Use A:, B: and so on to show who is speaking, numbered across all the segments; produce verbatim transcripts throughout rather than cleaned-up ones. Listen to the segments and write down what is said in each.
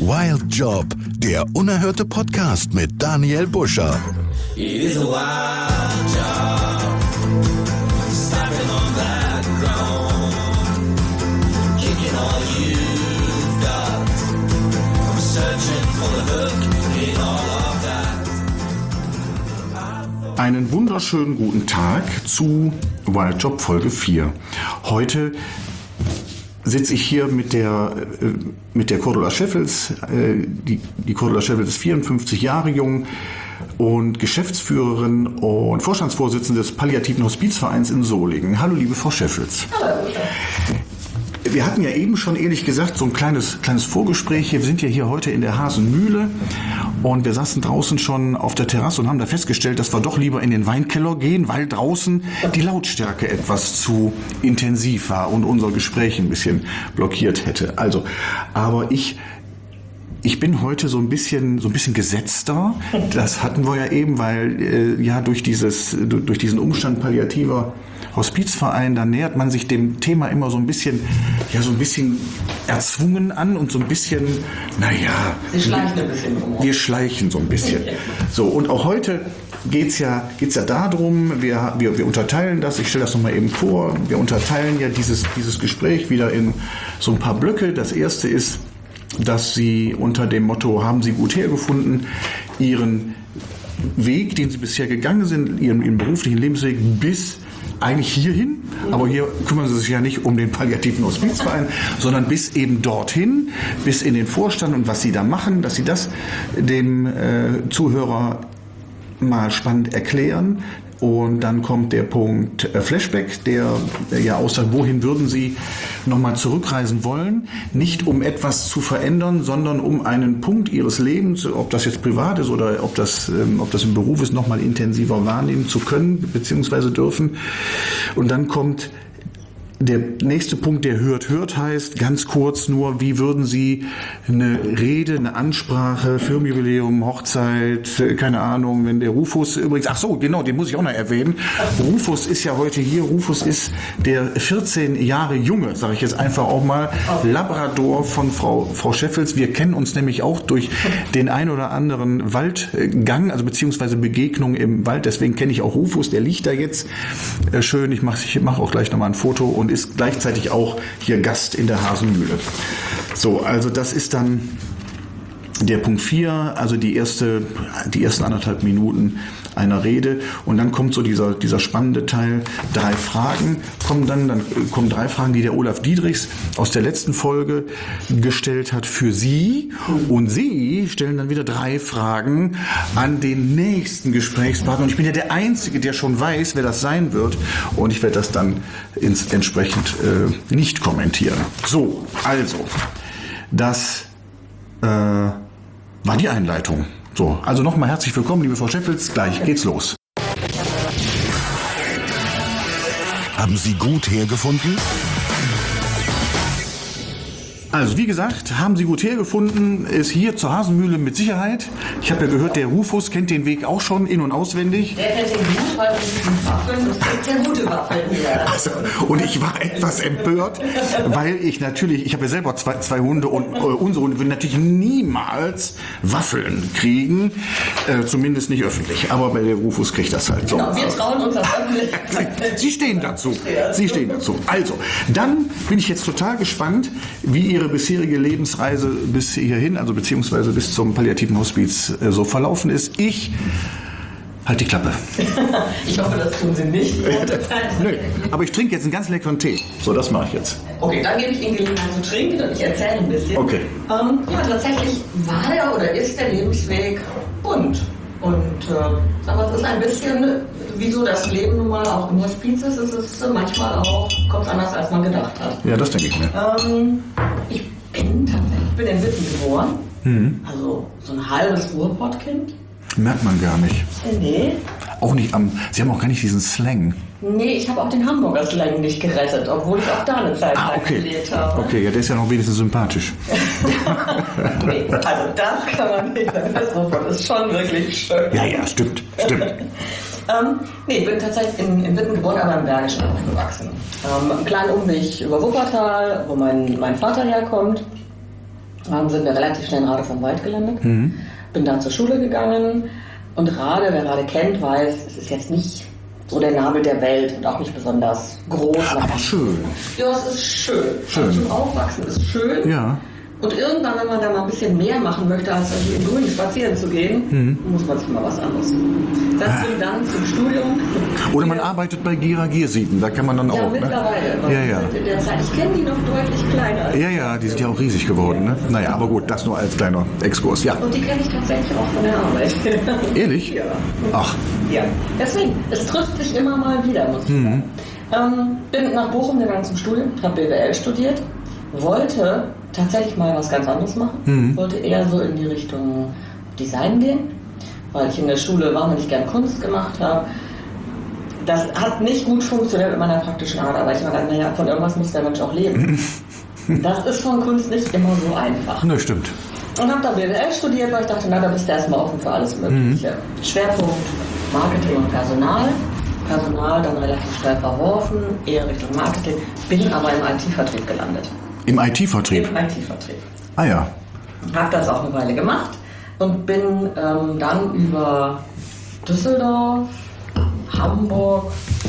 A: Wild Job, der unerhörte Podcast mit Daniel Buscher.
B: It is a wild job, stepping on that ground, kicking all you've got. I'm searching for the hook in all of that.
C: Einen wunderschönen guten Tag zu Wild Job Folge vier. Heute sitze ich hier mit der, äh, mit der Cordula Scheffels. Äh, die, die Cordula Scheffels ist vierundfünfzig Jahre jung und Geschäftsführerin und Vorstandsvorsitzende des Palliativen Hospizvereins in Solingen. Hallo, liebe Frau Scheffels.
D: Hallo.
C: Wir hatten ja eben schon, ehrlich gesagt, so ein kleines, kleines Vorgespräch hier. Wir sind ja hier heute in der Hasenmühle und wir saßen draußen schon auf der Terrasse und haben da festgestellt, dass wir doch lieber in den Weinkeller gehen, weil draußen die Lautstärke etwas zu intensiv war und unser Gespräch ein bisschen blockiert hätte. Also, aber ich... Ich bin heute so ein bisschen, so ein bisschen gesetzter. Das hatten wir ja eben, weil äh, ja durch dieses, durch diesen Umstand palliativer Hospizverein, da nähert man sich dem Thema immer so ein bisschen, ja so ein bisschen erzwungen an und so ein bisschen, naja.
D: Wir schleichen ein bisschen rum.
C: Wir schleichen so ein bisschen. So, und auch heute geht's ja, geht's ja darum, wir, wir, wir unterteilen das, ich stelle das nochmal eben vor, wir unterteilen ja dieses, dieses Gespräch wieder in so ein paar Blöcke. Das erste ist, dass Sie unter dem Motto "Haben Sie gut hergefunden" Ihren Weg, den Sie bisher gegangen sind, Ihren, Ihren beruflichen Lebensweg bis eigentlich hierhin, aber hier kümmern Sie sich ja nicht um den Palliativen Hospizverein, sondern bis eben dorthin, bis in den Vorstand und was Sie da machen, dass Sie das dem äh, Zuhörer mal spannend erklären. Und dann kommt der Punkt Flashback, der ja aussagt, wohin würden Sie nochmal zurückreisen wollen? Nicht um etwas zu verändern, sondern um einen Punkt Ihres Lebens, ob das jetzt privat ist oder ob das, ob das im Beruf ist, nochmal intensiver wahrnehmen zu können bzw. dürfen. Und dann kommt der nächste Punkt, der hört, hört heißt, ganz kurz nur, wie würden Sie eine Rede, eine Ansprache, Firmenjubiläum, Hochzeit, keine Ahnung, wenn der Rufus übrigens, ach so, genau, den muss ich auch noch erwähnen. Rufus ist ja heute hier, Rufus ist der vierzehn Jahre junge, sage ich jetzt einfach auch mal, Labrador von Frau, Frau Scheffels. Wir kennen uns nämlich auch durch den ein oder anderen Waldgang, also beziehungsweise Begegnung im Wald, deswegen kenne ich auch Rufus, der liegt da jetzt äh, schön, ich mache ich mach auch gleich nochmal ein Foto und ist gleichzeitig auch hier Gast in der Hasenmühle. So, also das ist dann der Punkt vier, also die erste, die ersten anderthalb Minuten einer Rede und dann kommt so dieser, dieser spannende Teil, drei Fragen kommen dann, dann kommen drei Fragen, die der Olaf Diedrichs aus der letzten Folge gestellt hat für Sie und Sie stellen dann wieder drei Fragen an den nächsten Gesprächspartner und ich bin ja der Einzige, der schon weiß, wer das sein wird und ich werde das dann ins, entsprechend äh, nicht kommentieren. So, also, das äh, war die Einleitung. So, also nochmal herzlich willkommen, liebe Frau Scheffels. Gleich geht's los.
A: Haben Sie gut hergefunden?
C: Also wie gesagt, haben Sie gut hergefunden, ist hier zur Hasenmühle mit Sicherheit. Ich habe ja gehört, der Rufus kennt den Weg auch schon in- und auswendig.
D: Der kennt den gut, weil das sind Waffeln, das sind sehr gute Waffeln hier.
C: Also, und ich war etwas empört, weil ich natürlich, ich habe ja selber zwei, zwei Hunde und äh, unsere Hunde würden natürlich niemals Waffeln kriegen, äh, zumindest nicht öffentlich. Aber bei der Rufus kriegt das halt so.
D: Genau, wir trauen uns das öffentlich.
C: Sie stehen dazu. Sie stehen dazu. Also, dann bin ich jetzt total gespannt, wie Ihre bisherige Lebensreise bis hierhin, also beziehungsweise bis zum Palliativen Hospiz äh, so verlaufen ist. Ich halt die Klappe.
D: Ich hoffe, das tun Sie nicht.
C: Nö, aber ich trinke jetzt einen ganz leckeren Tee. So, das mache ich jetzt.
D: Okay, dann gebe ich Ihnen Gelegenheit zu trinken und ich erzähle ein bisschen.
C: Okay.
D: Ähm, ja, tatsächlich war der oder ist der Lebensweg bunt. Und äh, aber es ist ein bisschen, wie so das Leben nun mal auch im Hospiz ist, es ist manchmal auch, kommt anders, als man gedacht hat.
C: Ja, das denke ich mir.
D: Ähm, ich bin tatsächlich, ich bin in Witten geboren, mhm. Also so ein halbes Ruhrpottkind.
C: Merkt man gar nicht.
D: Nee.
C: Auch nicht am, Sie haben auch gar nicht diesen Slang.
D: Nee, ich habe auch den Hamburger Slang nicht gerettet, obwohl ich auch da eine Zeit lang
C: ah, okay.
D: gelebt habe.
C: Okay, ja, der ist ja noch wenigstens sympathisch.
D: Nee, also das kann man nicht, das ist schon wirklich schön.
C: Ja, ja, stimmt, stimmt.
D: ähm, nee, ich bin tatsächlich in, in Witten geboren, aber im Bergischen aufgewachsen. Ähm, einen kleinen Umweg über Wuppertal, wo mein, mein Vater herkommt. ähm, sind wir relativ schnell in Rade vom Wald gelandet. Mhm. Bin dann zur Schule gegangen und Rade, wer Rade kennt, weiß, es ist jetzt nicht so der Nabel der Welt und auch nicht besonders groß.
C: Aber schön.
D: Ja, es ist schön.
C: Schön.
D: Zum Aufwachsen ist schön.
C: Ja.
D: Und irgendwann, wenn man da mal ein bisschen mehr machen möchte, als irgendwie im Grün spazieren zu gehen, mhm. muss man sich mal was anderes suchen. Das
C: Ah.
D: ging dann zum Studium.
C: Oder man arbeitet bei Gira Giersieden, da kann man dann
D: Ja,
C: auch.
D: mittlerweile.
C: Ne? Ja, ja.
D: In der Zeit. Ich kenne die noch deutlich kleiner.
C: Ja, ja, die sind ja auch riesig geworden. Ne? Naja, aber gut, das nur als kleiner Exkurs. Ja.
D: Und die kenne ich tatsächlich auch von der Arbeit.
C: Ehrlich?
D: Ja.
C: Ach.
D: Ja. Deswegen, es trifft sich immer mal wieder, muss ich sagen. Ähm, bin nach Bochum gegangen zum Studium, habe B W L studiert, wollte tatsächlich mal was ganz anderes machen. Mhm. Wollte eher so in die Richtung Design gehen, weil ich in der Schule wahnsinnig gern Kunst gemacht habe. Das hat nicht gut funktioniert mit meiner praktischen Art, aber ich habe gedacht, naja, von irgendwas muss der Mensch auch leben. Das ist von Kunst nicht immer so einfach.
C: Ne, stimmt.
D: Und habe dann B W L studiert, weil ich dachte, na, da bist du erstmal offen für alles Mögliche. Mhm. Schwerpunkt Marketing und Personal. Personal dann relativ schnell verworfen, eher Richtung Marketing, bin aber im I T-Vertrieb gelandet.
C: Im I T-Vertrieb?
D: Im I T-Vertrieb.
C: Ah ja.
D: Habe das auch eine Weile gemacht und bin ähm, dann über Düsseldorf, Hamburg,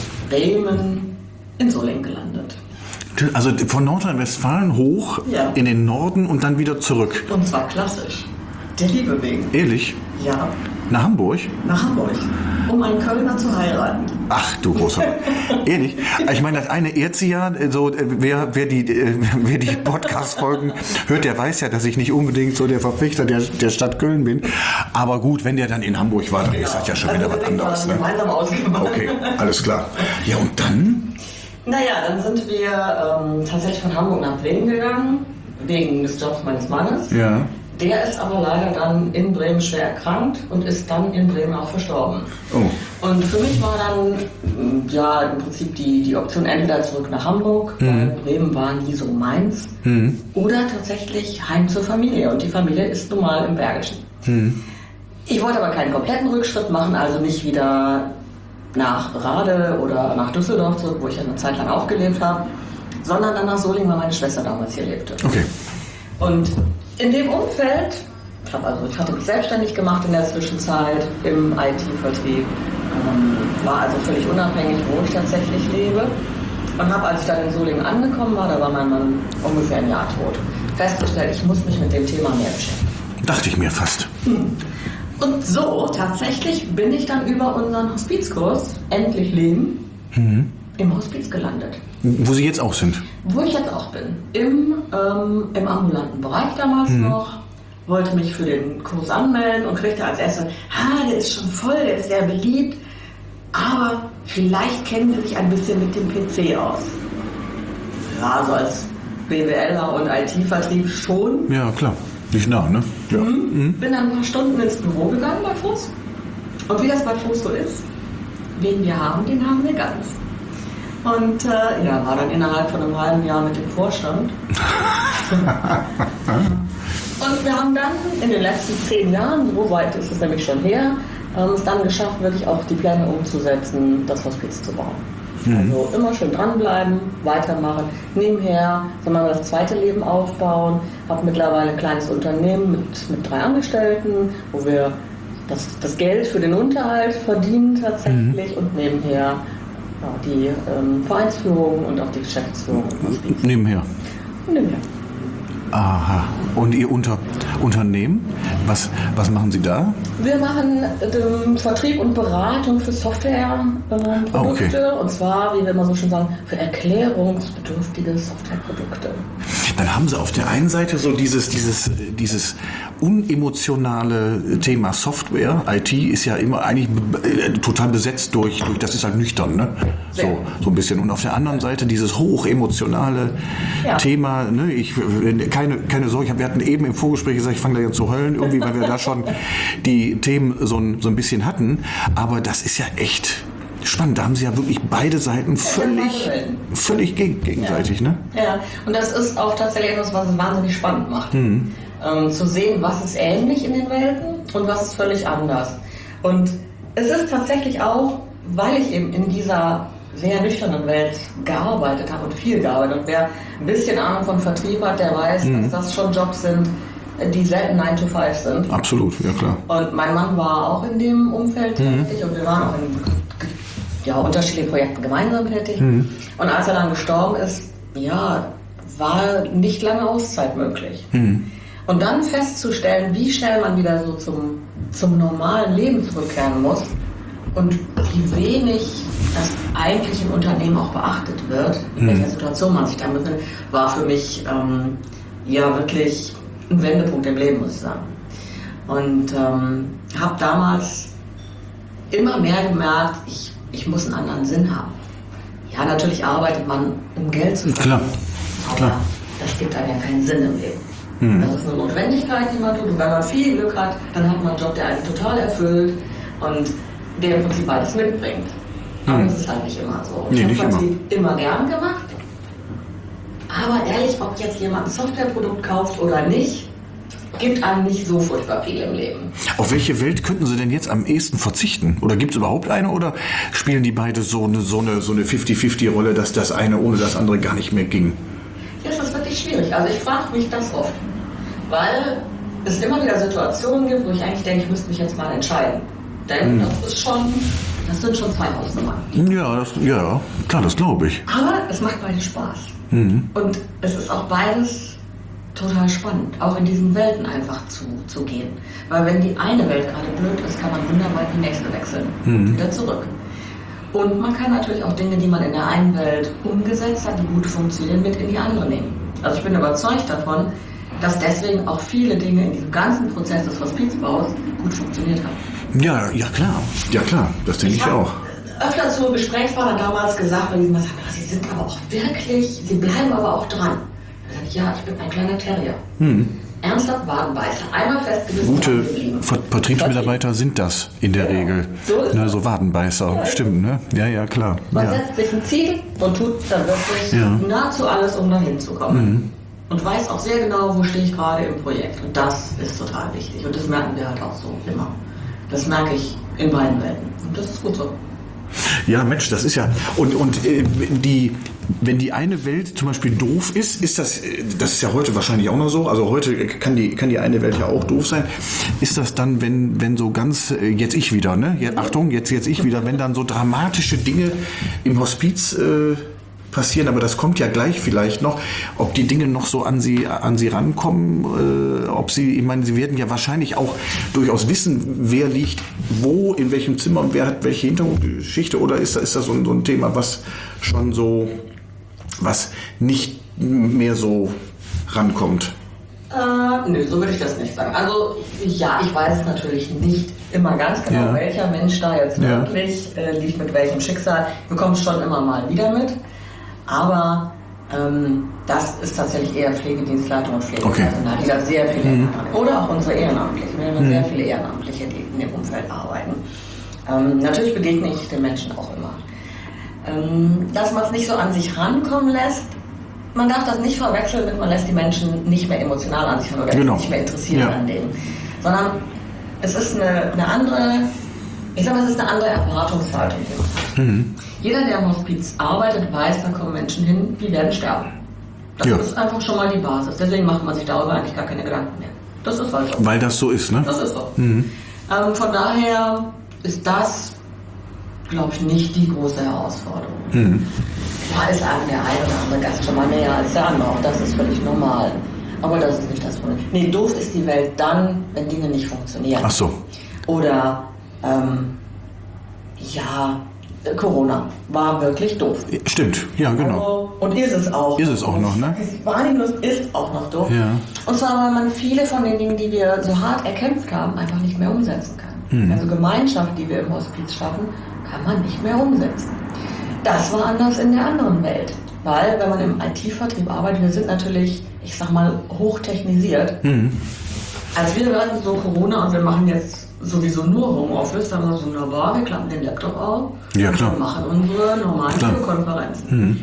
D: Bremen in Solingen gelandet.
C: Also von Nordrhein-Westfalen hoch
D: Ja.
C: in den Norden und dann wieder zurück.
D: Und zwar klassisch. Der Liebe wegen.
C: Ehrlich?
D: Ja,
C: Nach Hamburg?
D: nach Hamburg. Um einen Kölner zu heiraten.
C: Ach du großer. Ehrlich? Ich meine, das eine ehrt sie ja. So, äh, wer, wer die, äh, wer die Podcast-Folgen hört, der weiß ja, dass ich nicht unbedingt so der Verfechter der, der Stadt Köln bin. Aber gut, wenn der dann in Hamburg war, dann ist das ja schon wieder was anderes. Ne?
D: Gemeinsam ausgemacht.
C: Okay, alles klar. Ja, und dann?
D: Naja, dann sind wir ähm, tatsächlich von Hamburg nach Bremen gegangen, wegen des Jobs meines Mannes.
C: Ja.
D: Der ist aber leider dann in Bremen schwer erkrankt und ist dann in Bremen auch verstorben.
C: Oh.
D: Und für mich war dann ja im Prinzip die, die Option entweder zurück nach Hamburg, mhm. weil Bremen war nie so meins, mhm. oder tatsächlich heim zur Familie. Und die Familie ist nun mal im Bergischen. Mhm. Ich wollte aber keinen kompletten Rückschritt machen, also nicht wieder nach Rade oder nach Düsseldorf zurück, wo ich eine Zeit lang auch gelebt habe, sondern dann nach Solingen, weil meine Schwester damals hier lebte.
C: Okay.
D: Und in dem Umfeld, ich, hab also, ich hatte mich selbstständig gemacht in der Zwischenzeit im I T-Vertrieb, ähm, war also völlig unabhängig, wo ich tatsächlich lebe, und habe, als ich dann in Solingen angekommen war, da war mein Mann ungefähr ein Jahr tot, festgestellt, ich muss mich mit dem Thema mehr beschäftigen.
C: Dachte ich mir fast.
D: Hm. Und so, tatsächlich bin ich dann über unseren Hospizkurs Endlich Leben mhm. im Hospiz gelandet.
C: Wo Sie jetzt auch sind?
D: Wo ich jetzt auch bin. Im, ähm, im ambulanten Bereich damals mhm. noch. Wollte mich für den Kurs anmelden und kriegte als erstes, ha, der ist schon voll, der ist sehr beliebt, aber vielleicht kennen Sie sich ein bisschen mit dem P C aus. Ja, also als BWLer und I T-Vertrieb schon.
C: Ja, klar. Nicht nah, ne? Ja.
D: Mhm.
C: Mhm.
D: Bin dann ein paar Stunden ins Büro gegangen bei Fuß. Und wie das bei Fuß so ist, wen wir haben, den haben wir ganz. Und äh, ja, war dann innerhalb von einem halben Jahr mit dem Vorstand. Und wir haben dann in den letzten zehn Jahren, so weit ist es nämlich schon her, ähm, es dann geschafft, wirklich auch die Pläne umzusetzen, das Hospiz zu bauen. Mhm. Also immer schön dranbleiben, weitermachen, nebenher, sagen wir mal, das zweite Leben aufbauen. Habe mittlerweile ein kleines Unternehmen mit, mit drei Angestellten, wo wir das, das Geld für den Unterhalt verdienen tatsächlich, mhm. und nebenher ja, die ähm, Vereinsführung und auch die Geschäftsführung.
C: Nebenher.
D: Nebenher.
C: Aha. Und Ihr Unter Unternehmen? Was, was machen Sie da?
D: Wir machen ähm, Vertrieb und Beratung für Softwareprodukte. Ähm,
C: ah, okay.
D: Und zwar, wie wir immer so schön sagen, für erklärungsbedürftige Softwareprodukte.
C: Dann haben Sie auf der einen Seite so dieses, dieses, dieses unemotionale Thema Software. I T ist ja immer eigentlich äh, total besetzt durch, durch, das ist halt nüchtern, ne? So, so ein bisschen. Und auf der anderen Seite dieses hochemotionale ja. Thema, ne? Ich, keine, keine Sorge, wir hatten eben im Vorgespräch gesagt, ich fange da jetzt zu heulen, irgendwie, weil wir da schon die Themen so ein, so ein bisschen hatten. Aber das ist ja echt spannend. Da haben Sie ja wirklich beide Seiten völlig, völlig geg- gegenseitig,
D: ja.
C: ne?
D: Ja, und das ist auch tatsächlich etwas, was es wahnsinnig spannend macht. Mhm. Ähm, zu sehen, was ist ähnlich in den Welten und was ist völlig anders. Und es ist tatsächlich auch, weil ich eben in dieser sehr nüchternen Welt gearbeitet habe und viel gearbeitet. Und wer ein bisschen Ahnung von Vertrieb hat, der weiß, mhm. dass das schon Jobs sind, die selten nine to five sind.
C: Absolut, ja klar.
D: Und mein Mann war auch in dem Umfeld mhm. tätig und wir waren auch in ja, unterschiedlichen Projekten gemeinsam tätig. Mhm. Und als er dann gestorben ist, ja, war nicht lange Auszeit möglich. Mhm. Und dann festzustellen, wie schnell man wieder so zum, zum normalen Leben zurückkehren muss und wie wenig das eigentlich im Unternehmen auch beachtet wird, in welcher Situation man sich da befindet, war für mich ähm, ja wirklich ein Wendepunkt im Leben, muss ich sagen. Und ähm, habe damals immer mehr gemerkt, ich, ich muss einen anderen Sinn haben. Ja, natürlich arbeitet man, um Geld zu verdienen, aber klar. Das gibt einem ja keinen Sinn im Leben. Mhm. Das ist eine Notwendigkeit, die man tut. Und wenn man viel Glück hat, dann hat man einen Job, der einen total erfüllt und der im Prinzip alles mitbringt. Aber mhm. das ist halt nicht immer so.
C: Nee,
D: ich habe
C: immer.
D: sie immer gern gemacht. Aber ehrlich, ob jetzt jemand ein Softwareprodukt kauft oder nicht, gibt einem nicht so furchtbar viel im Leben.
C: Auf welche Welt könnten Sie denn jetzt am ehesten verzichten? Oder gibt es überhaupt eine? Oder spielen die beide so eine, so eine, so eine fifty-fifty-Rolle, dass das eine ohne das andere gar nicht mehr ging?
D: Ja, das ist wirklich schwierig. Also ich frage mich das oft. Weil es immer wieder Situationen gibt, wo ich eigentlich denke, ich müsste mich jetzt mal entscheiden. Denn mhm. das ist schon, das sind schon zwei Hausnummern.
C: Ja, das, ja, klar, das glaube ich.
D: Aber es macht beide Spaß.
C: Mhm.
D: Und es ist auch beides total spannend, auch in diesen Welten einfach zu, zu gehen. Weil wenn die eine Welt gerade blöd ist, kann man wunderbar in die nächste wechseln. Mhm. Wieder zurück. Und man kann natürlich auch Dinge, die man in der einen Welt umgesetzt hat, die gut funktionieren, mit in die andere nehmen. Also ich bin überzeugt davon, dass deswegen auch viele Dinge in diesem ganzen Prozess des Hospizbaus gut funktioniert haben.
C: Ja, ja klar. Ja klar, das denke ich, ich auch.
D: Öfter zu Gesprächspartnern damals gesagt, weil die gesagt haben, sie sind aber auch wirklich, sie bleiben aber auch dran. Da sage ich, ja, ich bin ein kleiner Terrier. Hm. Ernsthaft Wadenbeißer. Einmal festgewiesen.
C: Gute Ver- Vertriebsmitarbeiter sind das in der ja. Regel. So, ist ne, so Wadenbeißer, ja, stimmt, ne? Ja, ja, klar.
D: Man
C: ja.
D: setzt sich ein Ziel und tut dann wirklich ja. nahezu alles, um dahin zu kommen. Mhm. Und weiß auch sehr genau, wo stehe ich gerade im Projekt. Und das ist total wichtig. Und das merken wir halt auch so immer. Das merke ich in beiden Welten. Und das ist gut so.
C: Ja, Mensch, das ist ja... Und, und äh, die, wenn die eine Welt zum Beispiel doof ist, ist das... Das ist ja heute wahrscheinlich auch noch so. Also heute kann die, kann die eine Welt ja auch doof sein. Ist das dann, wenn, wenn so ganz... Jetzt ich wieder, ne? Jetzt, Achtung, jetzt, jetzt ich wieder. Wenn dann so dramatische Dinge im Hospiz... Äh, passieren, aber das kommt ja gleich vielleicht noch, ob die Dinge noch so an sie an sie rankommen, äh, ob sie, ich meine, sie werden ja wahrscheinlich auch durchaus wissen, wer liegt wo, in welchem Zimmer und wer hat welche Hintergrundgeschichte, oder ist, ist das so ein, so ein Thema, was schon so, was nicht mehr so rankommt?
D: Äh, nö, so würde ich das nicht sagen. Also ja, ich weiß natürlich nicht immer ganz genau, ja. welcher Mensch da jetzt
C: ja.
D: wirklich äh, liegt mit welchem Schicksal. Wir bekommen es schon immer mal wieder mit. Aber ähm, das ist tatsächlich eher Pflegedienstleitung und Pflegepersonal, okay. die da sehr viele mhm. oder auch unsere Ehrenamtlichen. Wir haben mhm. sehr viele Ehrenamtliche, die in dem Umfeld arbeiten. Ähm, natürlich begegne ich den Menschen auch immer. Ähm, dass man es nicht so an sich rankommen lässt, man darf das nicht verwechseln mit, man lässt die Menschen nicht mehr emotional an sich ran oder
C: genau.
D: nicht mehr interessiert
C: ja.
D: an denen. Sondern es ist eine, eine andere, ich sag mal, es ist eine andere Erwartungshaltung, die man hat. Mhm. Jeder, der im Hospiz arbeitet, weiß, da kommen Menschen hin, die werden sterben. Das ja. ist einfach schon mal die Basis. Deswegen macht man sich darüber eigentlich gar keine Gedanken mehr. Das ist halt so.
C: Weil das so ist, ne?
D: Das ist so.
C: Mhm.
D: Ähm, von daher ist das, glaube ich, nicht die große Herausforderung. Mhm. Da ist einem der eine oder andere Gast schon mal näher als der andere. Auch das ist völlig normal. Aber das ist nicht das Problem. Nee, doof ist die Welt dann, wenn Dinge nicht funktionieren.
C: Ach so.
D: Oder, ähm, ja... Corona war wirklich doof.
C: Stimmt, ja, genau.
D: Also, und ist es auch.
C: Ist es auch noch, ne?
D: Wahrnehmungslos ist auch noch doof.
C: Ja.
D: Und zwar, weil man viele von den Dingen, die wir so hart erkämpft haben, einfach nicht mehr umsetzen kann. Mhm. Also Gemeinschaft, die wir im Hospiz schaffen, kann man nicht mehr umsetzen. Das war anders in der anderen Welt. Weil, wenn man im I T-Vertrieb arbeitet, wir sind natürlich, ich sag mal, hochtechnisiert. Mhm. Als wir hörten so Corona und wir machen jetzt sowieso nur Homeoffice, dann haben wir so, wunderbar, wir klappen den Laptop auf
C: ja, klar.
D: und machen unsere normalen Videokonferenzen. Mhm.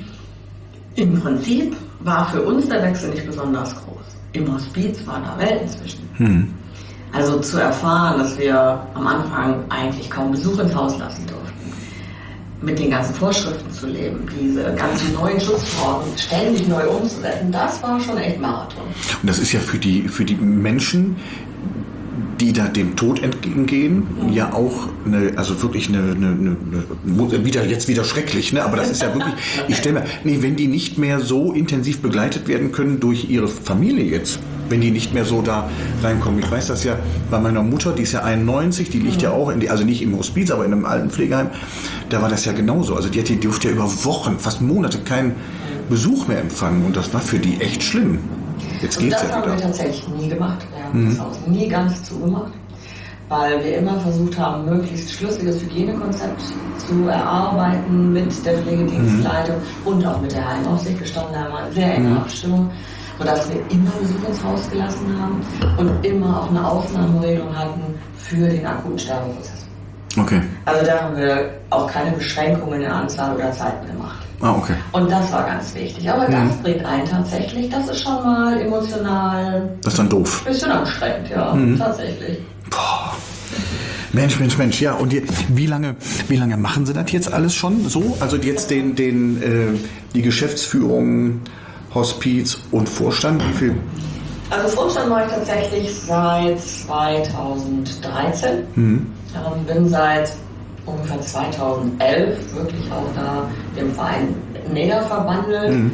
D: Im Prinzip war für uns der Wechsel nicht besonders groß. Im Hospiz waren da Welten zwischen. Mhm. Also zu erfahren, dass wir am Anfang eigentlich kaum Besuch ins Haus lassen durften. mit den ganzen Vorschriften zu leben, diese ganzen neuen Schutzformen ständig neu umzusetzen, das war schon echt Marathon.
C: Und das ist ja für die, für die Menschen, die da dem Tod entgegengehen, mhm. ja auch eine, also wirklich eine, eine, eine, wieder, jetzt wieder schrecklich, ne? Aber das ist ja wirklich, ich stelle mir, nee, wenn die nicht mehr so intensiv begleitet werden können durch ihre Familie jetzt, wenn die nicht mehr so da reinkommen. Ich weiß das ja bei meiner Mutter, die ist ja einundneunzig, die liegt mhm. ja auch, in die, also nicht im Hospiz, aber in einem alten Pflegeheim, da war das ja genauso. Also die, hat, die durfte ja über Wochen, fast Monate keinen Besuch mehr empfangen und das war für die echt schlimm. Jetzt
D: und
C: geht's
D: das
C: ja
D: haben
C: wieder.
D: wir tatsächlich nie gemacht. Wir haben
C: Mhm.
D: das Haus nie ganz zugemacht, weil wir immer versucht haben, möglichst schlüssiges Hygienekonzept zu erarbeiten mit der Pflegedienstleitung mhm. und auch mit der Heimaufsicht. Wir standen da mal sehr enge mhm. Abstimmung, sodass wir immer Besuch ins Haus gelassen haben und immer auch eine Ausnahmeregelung hatten für den akuten Sterbeprozess.
C: Okay.
D: Also da haben wir auch keine Beschränkungen in der Anzahl oder Zeiten gemacht.
C: Ah, okay.
D: Und das war ganz wichtig. Aber
C: Mhm.
D: das bringt einen tatsächlich, das ist schon mal emotional
C: Das ist dann doof.
D: ein bisschen anstrengend, ja,
C: Mhm.
D: tatsächlich.
C: Boah. Mensch, Mensch, Mensch, ja. Und die, wie lange, wie lange machen Sie das jetzt alles schon so? Also jetzt den, den, äh, die Geschäftsführung, Hospiz und Vorstand, wie viel?
D: Also Vorstand mache ich tatsächlich seit zweitausenddreizehn.
C: Mhm.
D: Ähm, bin seit ungefähr zweitausendelf wirklich auch da dem Verein näher verbandelt.
C: Mhm.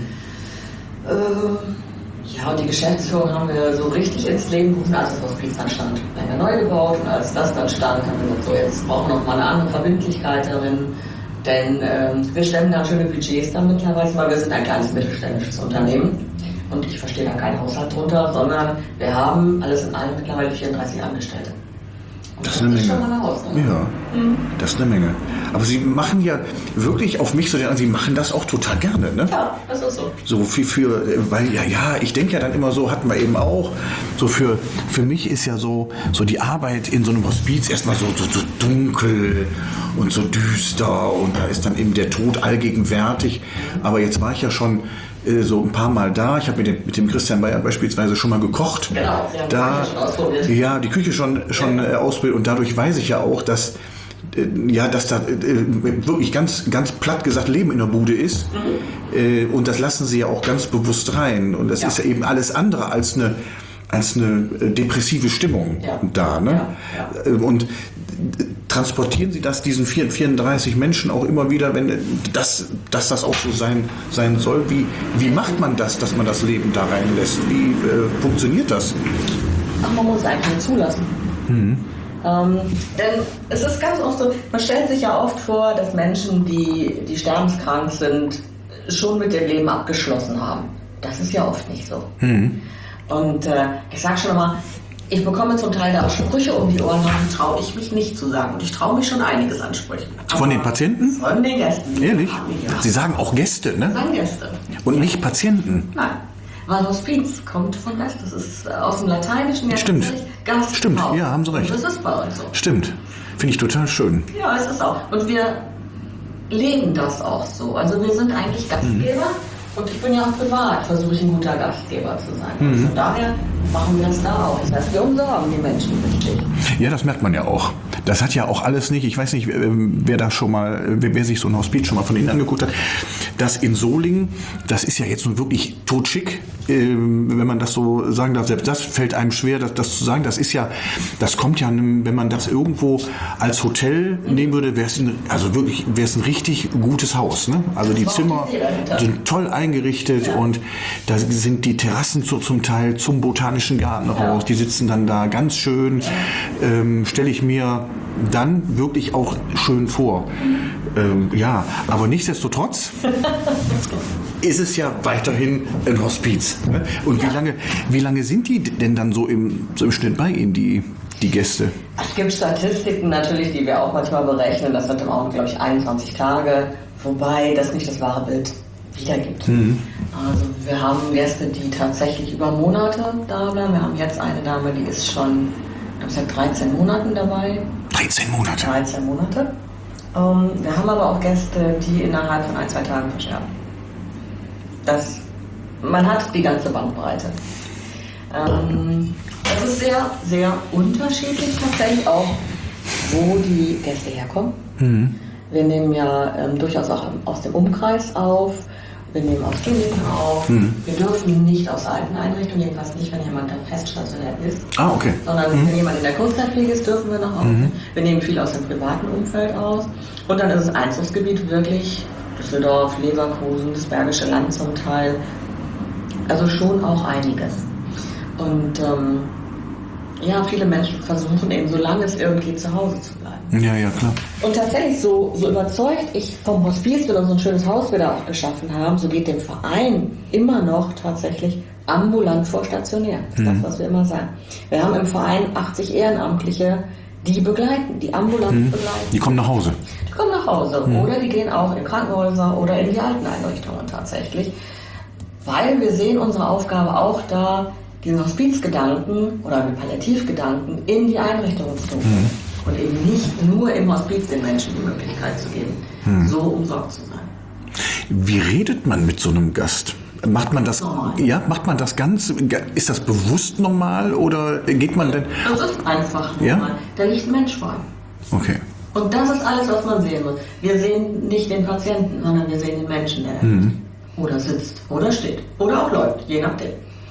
D: Äh, ja, und die Geschäftsführung haben wir so richtig ins Leben gerufen, als das Hospiz dann stand. Wir haben ja neu gebaut und als das dann stand, haben wir gesagt, so jetzt brauchen wir noch mal eine andere Verbindlichkeit darin. Denn ähm, wir stemmen da schöne Budgets dann mittlerweile, weil wir sind ein kleines mittelständisches Unternehmen. Und ich verstehe da keinen Haushalt drunter, sondern wir haben alles in allem mittlerweile vierunddreißig Angestellte. Und
C: Das ist eine Menge.
D: schon mal eine Hausnummer.
C: Ja,
D: Mhm.
C: das ist eine Menge. Aber Sie machen ja wirklich auf mich so, den- Sie machen das auch total gerne, ne?
D: Ja, das ist so.
C: So viel für, weil ja, ja, ich denke ja dann immer so, hatten wir eben auch, so für, für mich ist ja so, so die Arbeit in so einem Hospiz erstmal so, so, so dunkel und so düster und da ist dann eben der Tod allgegenwärtig. Aber jetzt war ich ja schon äh, so ein paar Mal da. Ich habe mit dem, mit dem Christian Bayer beispielsweise schon mal gekocht.
D: Genau, Sie haben
C: da,
D: die Küche schon ausprobiert.
C: ja, die Küche schon, schon äh, ausbildet und dadurch weiß ich ja auch, dass ja, dass da äh, wirklich ganz, ganz platt gesagt Leben in der Bude ist. Mhm. Äh, und das lassen sie ja auch ganz bewusst rein. Und das
D: Ja.
C: ist ja eben alles andere als eine, als eine äh, depressive Stimmung
D: Ja.
C: da. Ne?
D: Ja, ja.
C: Äh, Und äh, transportieren Sie das diesen vierunddreißig Menschen auch immer wieder, wenn äh, das, dass das auch so sein, sein soll? Wie, wie macht man das, dass man das Leben da reinlässt? Wie äh, funktioniert das?
D: Ach, man muss es einfach nur zulassen.
C: Mhm.
D: Ähm, denn es ist ganz oft so, man stellt sich ja oft vor, dass Menschen, die, die sterbenskrank sind, schon mit dem Leben abgeschlossen haben. Das ist ja oft nicht so.
C: Mhm.
D: Und äh, ich sage schon immer, ich bekomme zum Teil da auch Sprüche um die Ohren, die traue ich mich nicht zu sagen. Und ich traue mich schon einiges an Sprüchen.
C: Von den
D: Aber
C: Patienten?
D: Von den Gästen.
C: Ehrlich?
D: Ja.
C: Sie sagen auch Gäste, ne?
D: Sagen Gäste.
C: Und nicht Patienten.
D: Nein. Weil Hospiz kommt von Gast. Das ist aus dem Lateinischen. Ja,
C: Stimmt.
D: tatsächlich Gast.
C: Stimmt, ja, haben Sie recht.
D: Und das ist bei uns so.
C: Stimmt. Finde ich total schön.
D: Ja, es ist auch. Und wir leben das auch so. Also wir sind eigentlich Gastgeber und ich bin ja auch privat, versuche ich ein guter Gastgeber zu sein.
C: Mhm.
D: Von daher machen wir das da auch. Das heißt, wir umsorgen die Menschen richtig.
C: Ja, das merkt man ja auch. Das hat ja auch alles nicht, ich weiß nicht, wer da schon mal, wer, wer sich so ein Hospiz schon mal von innen angeguckt hat, das in Solingen, das ist ja jetzt nun wirklich totschick, wenn man das so sagen darf. Selbst das fällt einem schwer, das, das zu sagen. Das ist ja, das kommt ja, wenn man das irgendwo als Hotel nehmen würde, wäre es ein, also wirklich, wäre es ein richtig gutes Haus. Ne? Also die Zimmer sind toll eingerichtet und da sind die Terrassen zu, zum Teil zum Botanischen Garten raus. Die sitzen dann da ganz schön, ähm, stelle ich mir dann wirklich auch schön vor. Ähm, ja, aber nichtsdestotrotz ist es ja weiterhin ein Hospiz. Ne? Und wie lange, wie lange sind die denn dann so im, so im Schnitt bei Ihnen, die, die Gäste?
D: Es gibt Statistiken natürlich, die wir auch manchmal berechnen. Das sind im Augenblick, glaube ich, einundzwanzig Tage, wobei das nicht das wahre Bild wiedergibt. Mhm. Also wir haben Gäste, die tatsächlich über Monate da bleiben. Wir haben jetzt eine Dame, die ist schon, ich glaube, seit dreizehn Monaten dabei.
C: dreizehn Monate?
D: dreizehn Monate. Ähm, wir haben aber auch Gäste, die innerhalb von ein, zwei Tagen versterben. Das, man hat die ganze Bandbreite. Ähm, das ist sehr, sehr unterschiedlich tatsächlich auch, wo die Gäste herkommen. Mhm. Wir nehmen ja ähm, durchaus auch aus dem Umkreis auf. Wir nehmen aus Kliniken auf. Mhm. Wir dürfen nicht aus alten Einrichtungen, jedenfalls nicht, wenn jemand dann fest stationiert ist.
C: Ah, okay.
D: Sondern
C: mhm.
D: wenn jemand in der Kurzzeitpflege ist, dürfen wir noch aufnehmen. Mhm. Wir nehmen viel aus dem privaten Umfeld aus. Und dann ist das Einzugsgebiet wirklich Düsseldorf, Leverkusen, das Bergische Land zum Teil. Also schon auch einiges. Und ähm, ja, viele Menschen versuchen eben, solange es irgendwie geht, zu Hause zu bleiben.
C: Ja, ja, klar.
D: Und tatsächlich, so, so überzeugt ich vom Hospiz, wenn wir so ein schönes Haus wieder auch geschaffen haben, so geht dem Verein immer noch tatsächlich ambulant vor stationär. Das ist mhm. das, was wir immer sagen. Wir haben im Verein achtzig Ehrenamtliche, die begleiten, die ambulant mhm. begleiten.
C: Die kommen nach Hause.
D: Die kommen nach Hause. Mhm. Oder die gehen auch in Krankenhäuser oder in die Alteneinrichtungen tatsächlich. Weil wir sehen unsere Aufgabe auch da, diesen Hospizgedanken oder den Palliativgedanken in die Einrichtungen zu tun. Mhm. Und eben nicht nur im Hospiz den Menschen die Möglichkeit zu geben, mhm. so umsorgt zu sein.
C: Wie redet man mit so einem Gast? Macht man das, normal. Ja, macht man das ganz, ist das bewusst normal oder geht man denn?
D: Das ist einfach normal. Ja? Da liegt ein Mensch vor ihm.
C: Okay.
D: Und das ist alles, was man sehen muss. Wir sehen nicht den Patienten, sondern wir sehen den Menschen, der mhm. oder sitzt oder steht oder auch läuft, je nachdem.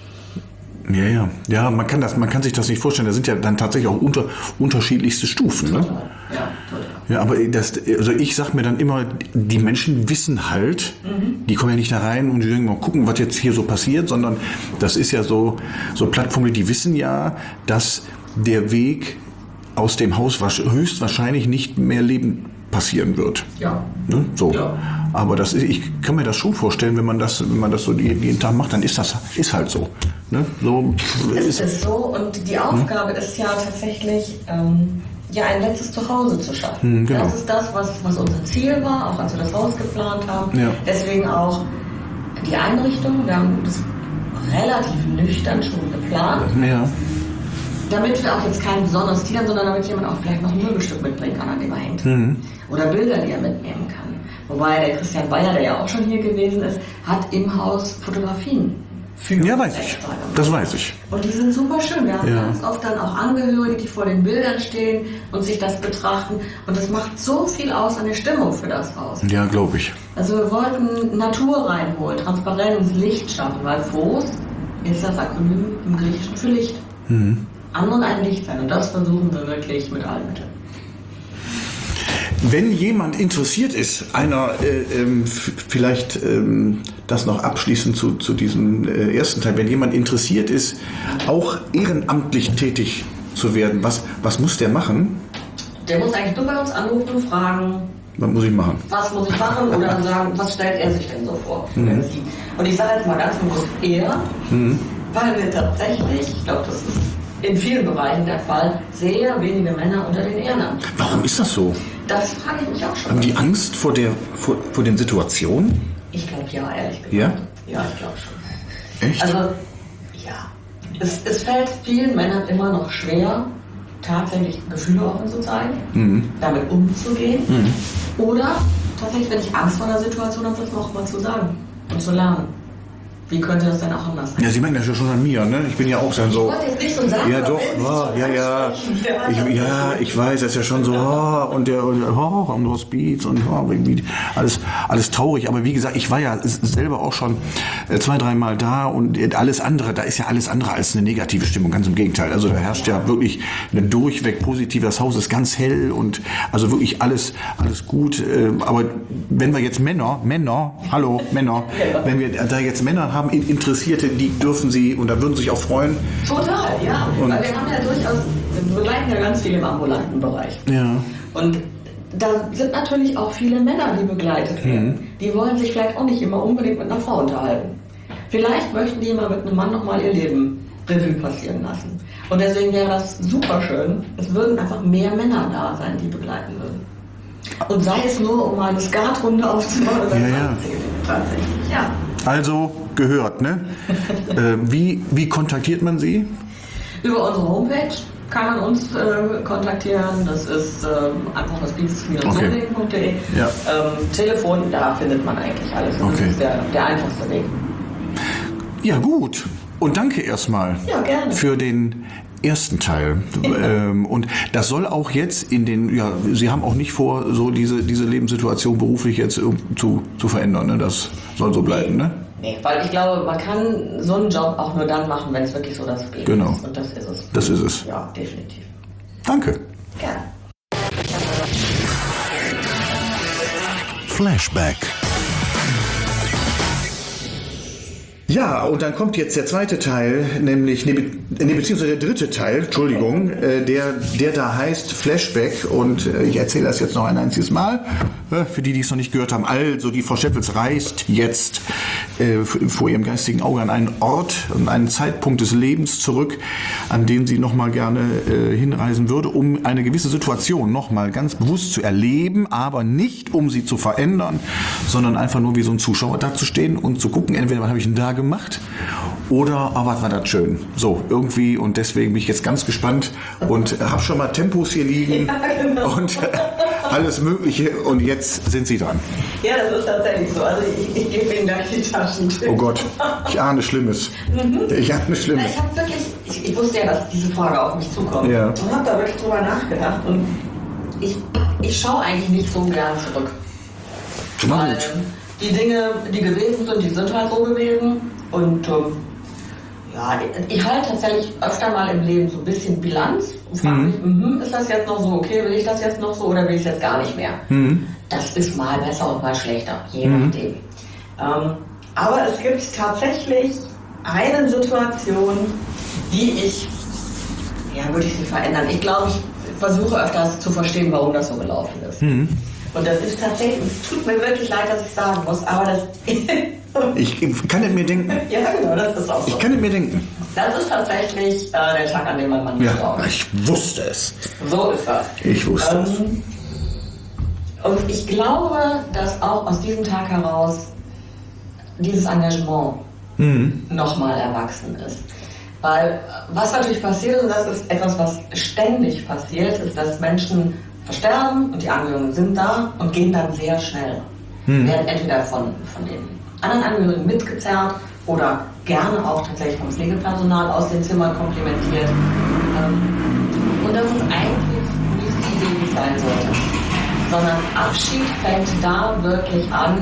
C: Ja, ja, ja, man kann das, man kann sich das nicht vorstellen. Da sind ja dann tatsächlich auch unter, unterschiedlichste Stufen. Ne?
D: Total. Ja, total.
C: Ja, aber das, also ich sag mir dann immer, die Menschen wissen halt, mhm. die kommen ja nicht da rein und die denken mal gucken, was jetzt hier so passiert, sondern das ist ja so, so Plattformen, die wissen ja, dass der Weg aus dem Haus höchstwahrscheinlich nicht mehr Leben passieren wird.
D: Ja.
C: Ne? So.
D: Ja.
C: Aber das ist, ich kann mir das schon vorstellen, wenn man das, wenn man das so jeden Tag macht, dann ist das ist halt so. Ne? So
D: es
C: ist,
D: ist so und die Aufgabe hm? ist ja tatsächlich ähm, ja ein letztes Zuhause zu schaffen.
C: Hm, genau.
D: Das ist das, was, was unser Ziel war, auch als wir das Haus geplant haben.
C: Ja.
D: Deswegen auch die Einrichtung. Wir haben das relativ nüchtern schon geplant.
C: Ja.
D: Damit wir auch jetzt kein besonderes Stil haben, sondern damit jemand auch vielleicht noch ein Möbelstück mitbringen kann, an dem er hängt. Mhm. Oder Bilder, die er mitnehmen kann. Wobei der Christian Bayer, der ja auch schon hier gewesen ist, hat im Haus Fotografien für
C: ja, weiß ich. Das weiß ich.
D: Und die sind super schön. Wir haben
C: ja.
D: ganz oft dann auch Angehörige, die vor den Bildern stehen und sich das betrachten. Und das macht so viel aus an der Stimmung für das Haus.
C: Ja, glaube ich.
D: Also wir wollten Natur reinholen, Transparenz, Licht schaffen, weil Phos ist das Akronym im Griechischen für Licht. Mhm. Anderen ein Licht sein. Und das versuchen wir wirklich mit allen Mitteln.
C: Wenn jemand interessiert ist, einer äh, ähm, f- vielleicht ähm, das noch abschließend zu, zu diesem äh, ersten Teil, wenn jemand interessiert ist, auch ehrenamtlich tätig zu werden, was, was muss der machen?
D: Der muss eigentlich nur bei uns anrufen und fragen,
C: was muss ich machen?
D: Was muss ich machen? Oder sagen, was stellt er sich denn so vor? Mhm. Und ich sage jetzt mal ganz bewusst er, mhm. weil wir tatsächlich, ich glaube, das ist in vielen Bereichen der Fall, sehr wenige Männer unter den Ehrenamtlichen.
C: Warum ist das so?
D: Das frage ich mich auch schon.
C: Haben die Angst vor der vor, vor den Situationen?
D: Ich glaube ja, ehrlich gesagt.
C: Ja?
D: Ja, ich glaube schon.
C: Echt?
D: Also, ja. Es, es fällt vielen Männern immer noch schwer, tatsächlich Gefühle offen zu zeigen, mhm. damit umzugehen. Mhm. Oder tatsächlich, wenn ich Angst vor einer Situation habe, das auch mal zu sagen und zu lernen. Wie könnte das denn auch anders sein?
C: Ja, Sie merken das ja schon an mir, ne? Ich bin ja auch dann so.
D: Ich wollte jetzt nicht so sagen.
C: Ja, doch, oh, ja, ja. Ich, ja, ich weiß, das ist ja schon so, oh, und der, und, oh, am Hospiz und oh, irgendwie alles, alles traurig. Aber wie gesagt, ich war ja selber auch schon zwei, dreimal da und alles andere, da ist ja alles andere als eine negative Stimmung, ganz im Gegenteil. Also da herrscht ja wirklich eine durchweg positive, das Haus ist ganz hell und also wirklich alles, alles gut. Aber wenn wir jetzt Männer, Männer, hallo, Männer, wenn wir da jetzt Männer haben, Interessierte, die dürfen Sie, und da würden Sie sich auch freuen.
D: Total, ja. Und weil wir haben ja durchaus, wir begleiten ja ganz viel im ambulanten Bereich.
C: Ja.
D: Und da sind natürlich auch viele Männer, die begleitet werden. Mhm. Die wollen sich vielleicht auch nicht immer unbedingt mit einer Frau unterhalten. Vielleicht möchten die immer mit einem Mann nochmal ihr Leben Revue passieren lassen. Und deswegen wäre das super schön. Es würden einfach mehr Männer da sein, die begleiten würden. Und sei es nur, um eine Skatrunde aufzubauen. Oder
C: ja, ja.
D: Tatsächlich, ja. Also
C: gehört, ne? äh, wie, wie kontaktiert man Sie?
D: Über unsere Homepage kann man uns äh, kontaktieren. Das ist ähm, einfach hospiz Bindestrich punkt de.
C: Okay. Ja.
D: Ähm, Telefon, da findet man eigentlich alles. Das
C: okay.
D: ist der, der einfachste Weg.
C: Ja, gut. Und danke erstmal
D: ja, gerne.
C: für den ersten Teil. ähm, und das soll auch jetzt in den, ja, Sie haben auch nicht vor, so diese, diese Lebenssituation beruflich jetzt zu, zu verändern. Ne? Das soll so bleiben, ne?
D: Nee, weil ich glaube, man kann so einen Job auch nur dann machen, wenn es wirklich so das Leben
C: Genau.
D: ist. Und das ist es.
C: Das ist es.
D: Ja, definitiv.
C: Danke.
D: Gerne.
A: Flashback.
C: Ja, und dann kommt jetzt der zweite Teil, nämlich, nee, nee, beziehungsweise der dritte Teil, Entschuldigung, äh, der, der da heißt Flashback, und äh, ich erzähle das jetzt noch ein einziges Mal, äh, für die, die es noch nicht gehört haben. Also, die Frau Schäppels reist jetzt äh, vor ihrem geistigen Auge an einen Ort, an einen Zeitpunkt des Lebens zurück, an den sie nochmal gerne äh, hinreisen würde, um eine gewisse Situation nochmal ganz bewusst zu erleben, aber nicht, um sie zu verändern, sondern einfach nur wie so ein Zuschauer da zu stehen und zu gucken, entweder was habe ich denn da gemacht oder, oh, was war das schön. So, irgendwie, und deswegen bin ich jetzt ganz gespannt und habe schon mal Tempos hier liegen
D: Ja, genau.
C: und äh, alles Mögliche, und jetzt sind Sie dran.
D: Ja, das ist tatsächlich so. Also ich, ich gebe Ihnen gleich die Taschentücher.
C: Oh Gott, ich ahne Schlimmes. Ich ahne Schlimmes.
D: Ich habe wirklich, ich, ich wusste ja, dass diese Frage auf mich zukommt.
C: Ja.
D: Und habe da wirklich drüber nachgedacht. Und ich, ich schaue eigentlich nicht so gern zurück.
C: Na
D: Weil
C: gut.
D: die Dinge, die gewesen sind, die sind halt so gewesen. Und ähm, ja, ich, ich halte tatsächlich öfter mal im Leben so ein bisschen Bilanz und frage mich, mhm, ist das jetzt noch so okay, will ich das jetzt noch so oder will ich es jetzt gar nicht mehr?
C: Mhm.
D: Das ist mal besser und mal schlechter, je nachdem. Ähm, aber es gibt tatsächlich eine Situation, die ich, ja, würde ich sie verändern. Ich glaube, ich versuche öfters zu verstehen, warum das so gelaufen ist.
C: Mhm.
D: Und das ist tatsächlich, es tut mir wirklich leid, dass ich sagen muss, aber das
C: Ich kann es mir denken.
D: ja, genau, das ist auch so.
C: Ich kann es mir denken.
D: Das ist tatsächlich äh, der Tag, an dem mein Mann gestorben ist.
C: ich wusste es.
D: So ist das.
C: Ich wusste es.
D: Ähm, und ich glaube, dass auch aus diesem Tag heraus dieses Engagement
C: Mhm.
D: nochmal erwachsen ist. Weil was natürlich passiert, und das ist etwas, was ständig passiert, ist, dass Menschen versterben und die Angehörigen sind da und gehen dann sehr schnell.
C: Mhm.
D: Werden entweder von, von den anderen Angehörigen mitgezerrt oder gerne auch tatsächlich vom Pflegepersonal aus den Zimmern komplimentiert. Ähm, und das ist eigentlich nicht die Idee, wie es sein sollte. Sondern Abschied fängt da wirklich an,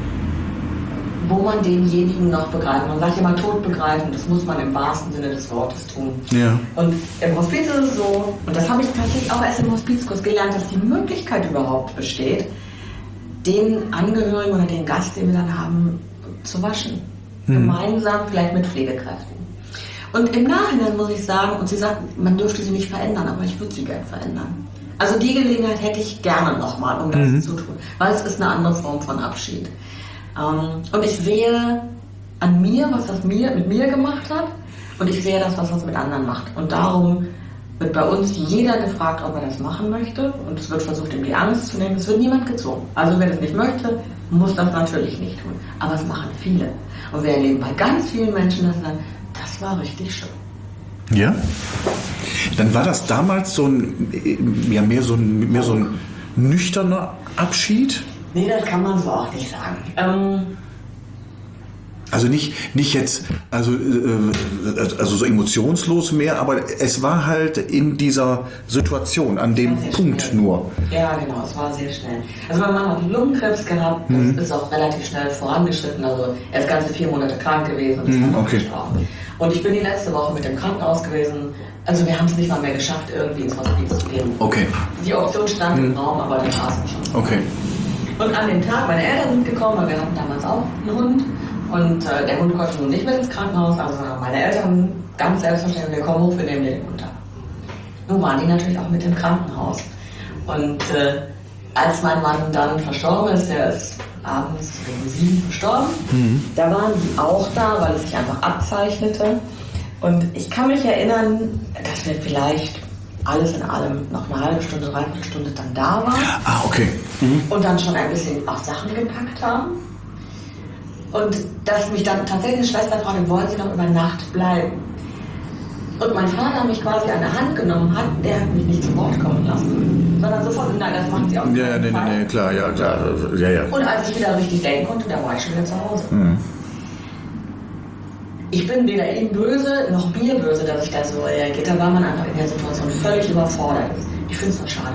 D: wo man denjenigen noch begreift. Man sagt ja mal Tod begreifen, das muss man im wahrsten Sinne des Wortes tun.
C: Ja.
D: Und im Hospiz ist es so, und das habe ich tatsächlich auch erst im Hospizkurs gelernt, dass die Möglichkeit überhaupt besteht, den Angehörigen oder den Gast, den wir dann haben, zu waschen.
C: Hm.
D: Gemeinsam, vielleicht mit Pflegekräften. Und im Nachhinein muss ich sagen, und sie sagt, man dürfte sie nicht verändern, aber ich würde sie gerne verändern. Also die Gelegenheit hätte ich gerne nochmal, um das
C: Mhm.
D: zu tun. Weil es ist eine andere Form von Abschied. Ähm, und ich sehe an mir, was das mir, mit mir gemacht hat, und ich sehe das, was das mit anderen macht. Und darum wird bei uns jeder gefragt, ob er das machen möchte, und es wird versucht, ihm die Angst zu nehmen. Es wird niemand gezwungen. Also wer das nicht möchte, muss das natürlich nicht tun. Aber es machen viele. Und wir erleben bei ganz vielen Menschen, dass sie sagen, das war richtig schön.
C: Ja? Dann war das damals so ein, ja, mehr so ein, mehr so ein nüchterner Abschied?
D: Nee, das kann man so auch nicht sagen. Ähm,
C: Also nicht, nicht jetzt, also, äh, also so emotionslos mehr, aber es war halt in dieser Situation, an dem
D: sehr
C: Punkt
D: schnell.
C: nur.
D: Ja, genau, es war sehr schnell. Also mein Mann hat Lungenkrebs gehabt, das
C: Mhm.
D: ist auch relativ schnell vorangeschritten. Also er ist ganze vier Monate krank gewesen und ist
C: Mhm,
D: dann auch
C: okay.
D: gestorben. Und ich bin die letzte Woche mit dem Krankenhaus gewesen. Also wir haben es nicht mal mehr geschafft, irgendwie ins Hospiz zu gehen.
C: Okay,
D: Die Option stand
C: Mhm.
D: im Raum, aber da war es schon.
C: okay.
D: Und an dem Tag, meine Eltern sind gekommen, weil wir hatten damals auch einen Hund. Und äh, der Hund konnte nun nicht mit ins Krankenhaus, also meine Eltern ganz selbstverständlich, wir kommen hoch, wir nehmen den Hund ab. Nun waren die natürlich auch mit im Krankenhaus. Und äh, als mein Mann dann verstorben ist, der ist abends gegen sieben verstorben,
C: Mhm.
D: da waren die auch da, weil es sich einfach abzeichnete. Und ich kann mich erinnern, dass wir vielleicht alles in allem noch eine halbe Stunde, dreiviertel Stunde dann da waren
C: Ah, okay. Mhm.
D: und dann schon ein bisschen auch Sachen gepackt haben. Und dass mich dann tatsächlich eine Schwester fragte, wollen Sie noch über Nacht bleiben? Und mein Vater mich quasi an der Hand genommen hat, der hat mich nicht zu Wort kommen lassen, sondern sofort, nein, das machen Sie auch nicht.
C: Ja, ja, nee, nee, nee, klar, ja, klar, ja, ja.
D: Und als ich wieder richtig denken konnte, da war ich schon wieder zu Hause.
C: Mhm.
D: ich bin weder ihm böse, noch mir böse, dass ich da so reagiert habe, weil man einfach in der Situation völlig überfordert ist. Ich finde es doch schade.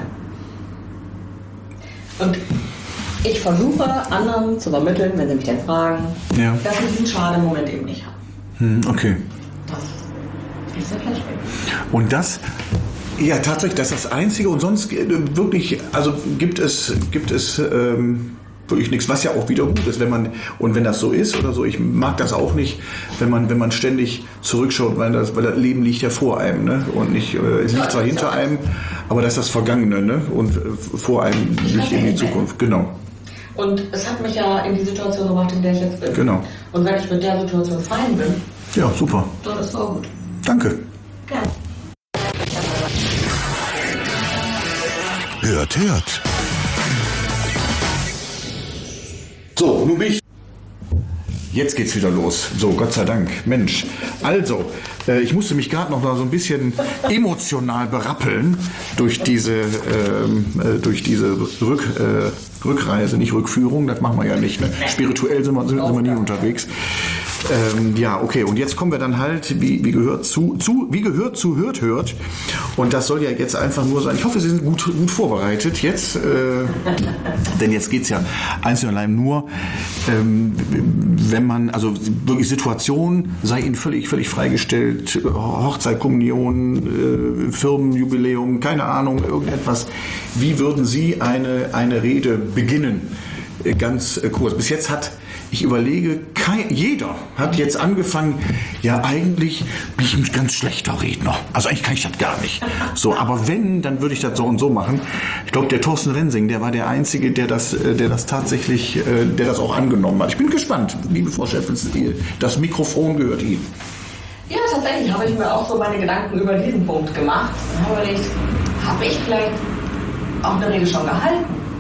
D: Und ich versuche, anderen zu übermitteln, wenn sie mich dann fragen,
C: Ja.
D: dass sie diesen Schade-Moment eben nicht haben.
C: Hm, okay.
D: Das ist der Flashback.
C: Und das, ja tatsächlich, das ist das Einzige und sonst äh, wirklich, also gibt es, gibt es ähm, wirklich nichts, was ja auch wieder gut ist, wenn man, und wenn das so ist oder so, ich mag das auch nicht, wenn man, wenn man ständig zurückschaut, weil das, weil das Leben liegt ja vor einem, ne? Und nicht, äh, es liegt zwar hinter einem, aber das ist das Vergangene, ne? Und äh, vor einem liegt in die Zukunft, genau.
D: Und es hat mich ja in die Situation gebracht, in der ich jetzt bin.
C: Genau.
D: Und wenn ich mit der Situation fein bin,
C: Ja, super.
D: dann ist es auch gut.
C: Danke.
D: Gerne.
A: Hört, hört.
C: So, nun bin ich. Jetzt geht's wieder los. So, Gott sei Dank. Mensch. Also, äh, ich musste mich gerade noch mal so ein bisschen emotional berappeln durch diese, ähm, äh, durch diese Rück, äh, Rückreise, nicht Rückführung, das machen wir ja nicht. Ne? Spirituell sind wir, sind, sind wir nie unterwegs. Ähm, ja, okay. Und jetzt kommen wir dann halt, wie, wie gehört zu, zu, wie gehört zu hört, hört. Und das soll ja jetzt einfach nur sein. Ich hoffe, Sie sind gut, gut vorbereitet jetzt. Äh, denn jetzt geht's ja einzig und allein nur, ähm, wenn man, also wirklich Situation, sei Ihnen völlig, völlig freigestellt, Hochzeit, Kommunion, äh, Firmenjubiläum, keine Ahnung, irgendetwas. Wie würden Sie eine, eine Rede beginnen? Äh, ganz äh, kurz. Bis jetzt hat, ich überlege, kein, jeder hat jetzt angefangen, ja eigentlich bin ich ein ganz schlechter Redner. Also eigentlich kann ich das gar nicht. So, aber wenn, dann würde ich das so und so machen. Ich glaube, der Thorsten Rensing, der war der Einzige, der das, der das tatsächlich, der das auch angenommen hat. Ich bin gespannt, liebe Frau Schäffels, das Mikrofon gehört Ihnen.
D: Ja, tatsächlich habe ich mir auch so meine Gedanken über diesen Punkt gemacht. Und habe überlegt, habe ich vielleicht auch eine Rede schon gehalten?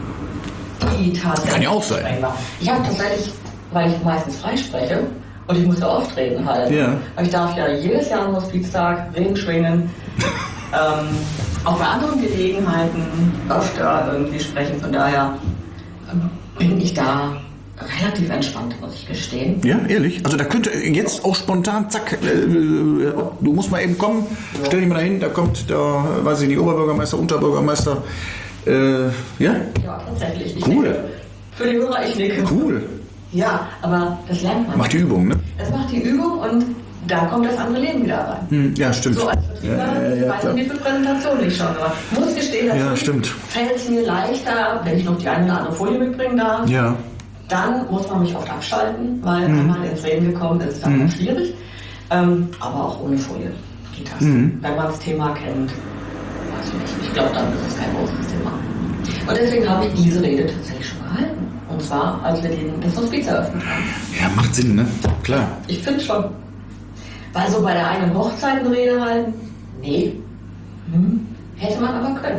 D: Die tatsächlich
C: Kann ja auch sein.
D: war. Ich habe tatsächlich, weil ich meistens freispreche und ich muss ja oft Reden halten.
C: Ja.
D: Weil ich darf ja jedes Jahr am Hospiztag Reden schwingen, ähm, auch bei anderen Gelegenheiten öfter irgendwie sprechen. Von daher ähm, bin ich da relativ entspannt, muss ich gestehen.
C: Ja, ehrlich? Also da könnte jetzt auch spontan, zack, äh, äh, du musst mal eben kommen, stell dich mal dahin, da kommt der, weiß ich nicht, Oberbürgermeister, Unterbürgermeister. Äh, ja?
D: Ja, tatsächlich. Ich
C: Cool.
D: Nicke. Für die Hörer, ich nicke.
C: Cool.
D: Ja, aber das lernt man.
C: Macht die Übung, ne?
D: Es macht die Übung und da kommt das andere Leben wieder rein.
C: Hm, ja, stimmt.
D: So als Vertriebler,
C: Ja, ja, ja,
D: weiß
C: klar.
D: ich, wie viele Präsentationen ich schon gemacht habe. Muss gestehen,
C: Ja,
D: natürlich
C: stimmt.
D: fällt es mir leichter, wenn ich noch die eine oder andere Folie mitbringen darf.
C: Ja.
D: Dann muss man mich oft abschalten, weil einmal ins Reden gekommen ist, ist dann mhm. schwierig. Ähm, aber auch ohne Folie geht das.
C: Mhm.
D: Wenn man das Thema kennt, weiß ich nicht. Ich glaube, dann ist es kein großes Thema. Und deswegen habe ich diese Rede tatsächlich schon gehalten. Und zwar, als wir den, das Hospiz eröffnet haben.
C: Ja, macht Sinn, ne? Klar.
D: Ich finde schon. Weil so bei der einen Hochzeit eine Rede halten, nee. Hm. Hätte man aber können.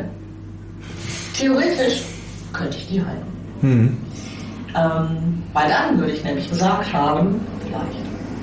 D: Theoretisch könnte ich die halten.
C: Mhm.
D: Ähm, weil dann würde ich nämlich gesagt haben, vielleicht,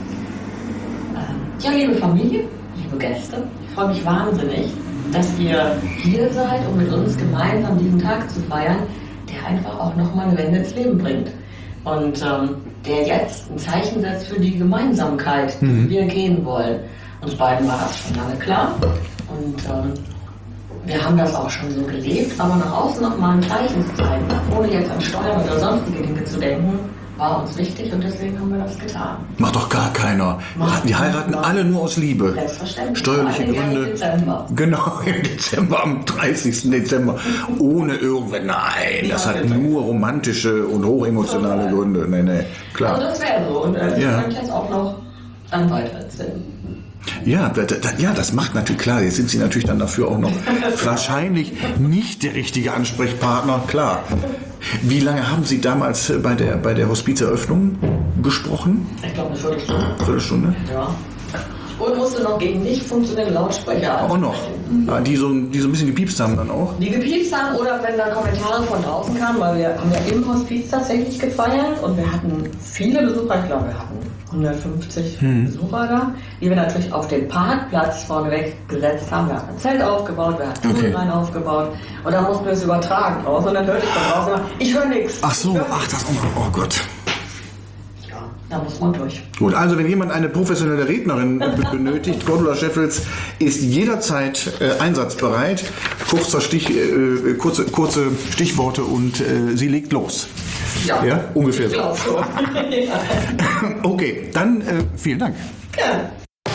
D: ähm, ja, liebe Familie, liebe Gäste, ich freue mich wahnsinnig, dass ihr hier seid, um mit uns gemeinsam diesen Tag zu feiern, der einfach auch nochmal eine Wende ins Leben bringt. Und ähm, der jetzt ein Zeichen setzt für die Gemeinsamkeit,
C: Mhm.
D: die wir gehen wollen. Uns beiden war das schon lange klar. Und ähm, wir haben das auch schon so gelebt, aber nach außen nochmal ein Zeichen zu zeigen, ohne jetzt an Steuern oder sonstige Dinge zu denken, war uns wichtig und deswegen haben wir das getan.
C: Macht doch gar keiner. Die heiraten alle nur aus Liebe.
D: Selbstverständlich.
C: Steuerliche
D: Vor allem
C: Gründe.
D: im Dezember.
C: Genau, im Dezember, am dreißigsten Dezember. Ohne irgendwann. Nein, das hat nur romantische und hochemotionale Gründe. Nee, nee,
D: Also
C: klar.
D: das wäre so. Und äh,
C: Ja.
D: ich könnte jetzt auch noch dann weiter erzählen.
C: Ja, da, da, ja, das macht natürlich klar. Jetzt sind Sie natürlich dann dafür auch noch wahrscheinlich nicht der richtige Ansprechpartner. Klar. Wie lange haben Sie damals bei der, bei der Hospizeröffnung gesprochen?
D: Ich glaube eine Viertelstunde.
C: Viertelstunde?
D: Ja. Und musste noch gegen nicht funktionierende Lautsprecher
C: Auch noch. Ah, die, so, die so ein bisschen gepiepst haben dann auch.
D: Die gepiepst haben oder wenn da Kommentare von draußen kamen, weil wir haben ja im Hospiz tatsächlich gefeiert und wir hatten viele Besucher, ich glaube wir hatten hundertfünfzig
C: Hm.
D: Besucher da, die wir natürlich auf den Parkplatz vorneweg gesetzt haben. Wir hatten ein Zelt aufgebaut, wir hatten
C: Okay.
D: Touren rein aufgebaut und dann mussten wir es übertragen raus und dann hörte ich von draußen immer, ich höre nichts.
C: Ach so, ach das, oh, oh Gott.
D: Ja, Da muss man durch.
C: Gut, also wenn jemand eine professionelle Rednerin b- benötigt, Cordula Scheffels ist jederzeit äh, einsatzbereit. Kurzer Stich, äh, kurze, kurze Stichworte und äh, sie legt los.
D: Ja,
C: Ja, ungefähr
D: ich
C: so.
D: glaub schon.
C: Okay, dann äh, vielen Dank.
D: Ja.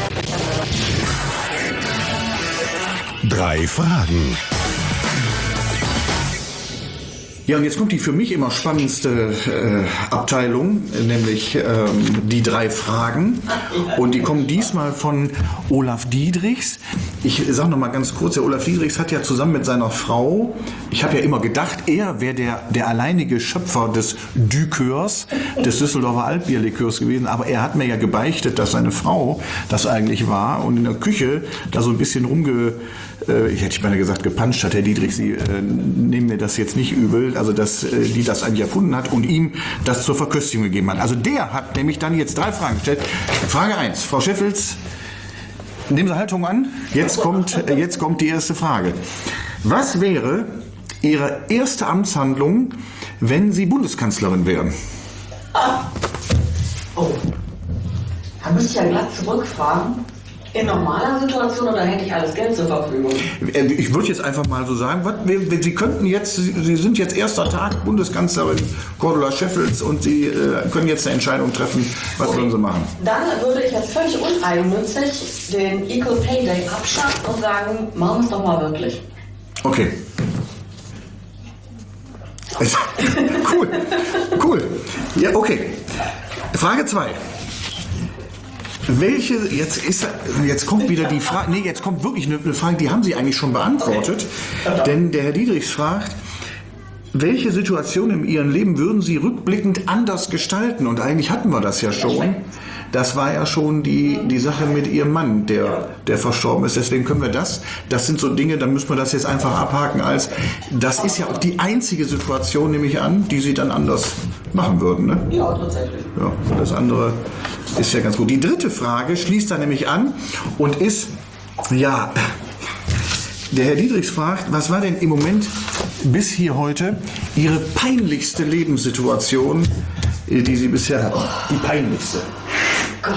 A: Drei Fragen.
C: Ja, und jetzt kommt die für mich immer spannendste äh, Abteilung, nämlich ähm, die drei Fragen. Und die kommen diesmal von Olaf Diedrichs. Ich sage noch mal ganz kurz, der Olaf Diedrichs hat ja zusammen mit seiner Frau, ich habe ja immer gedacht, er wäre der, der alleinige Schöpfer des Dukörs, des Düsseldorfer Altbierlikörs gewesen. Aber er hat mir ja gebeichtet, dass seine Frau das eigentlich war und in der Küche da so ein bisschen rumge... Äh, ich hätte ich meine gesagt, gepanscht hat, Herr Diedrich, Sie äh, nehmen mir das jetzt nicht übel, also dass äh, die das eigentlich erfunden hat und ihm das zur Verköstigung gegeben hat. Also der hat nämlich dann jetzt drei Fragen gestellt. Frage eins, Frau Scheffels, nehmen Sie Haltung an. Jetzt kommt, äh, jetzt kommt die erste Frage. Was wäre Ihre erste Amtshandlung, wenn Sie Bundeskanzlerin wären?
D: Oh. Da müsste ich ja glatt zurückfragen. In normaler Situation oder hätte ich alles Geld zur Verfügung?
C: Äh, Ich würde jetzt einfach mal so sagen, was, wir- Sie könnten jetzt, Sie Sie sind jetzt erster Tag Bundeskanzlerin Cordula Scheffels und Sie äh, können jetzt eine Entscheidung treffen, was würden Sie machen?
D: Dann würde ich jetzt völlig uneigennützig den Equal Pay Day abschaffen und sagen, machen wir es doch mal wirklich.
C: Okay. Cool, cool. Ja, okay. Frage zwei. Welche, jetzt ist, jetzt kommt wieder die Frage, nee, jetzt kommt wirklich eine Frage, die haben Sie eigentlich schon beantwortet.
D: Okay.
C: Denn der Herr Diedrichs fragt, welche Situation in Ihrem Leben würden Sie rückblickend anders gestalten? Und eigentlich hatten wir das ja schon. Das war ja schon die, die Sache mit Ihrem Mann, der, der verstorben ist. Deswegen können wir das, das sind so Dinge, da müssen wir das jetzt einfach abhaken als, das ist ja auch die einzige Situation, nehme ich an, die Sie dann anders machen würden, ne?
D: Ja, tatsächlich.
C: Ja, das andere ist ja ganz gut. Die dritte Frage schließt da nämlich an und ist, ja, der Herr Diedrichs fragt, was war denn im Moment bis hier heute Ihre peinlichste Lebenssituation, die Sie bisher hatten? Die peinlichste.
D: Gott.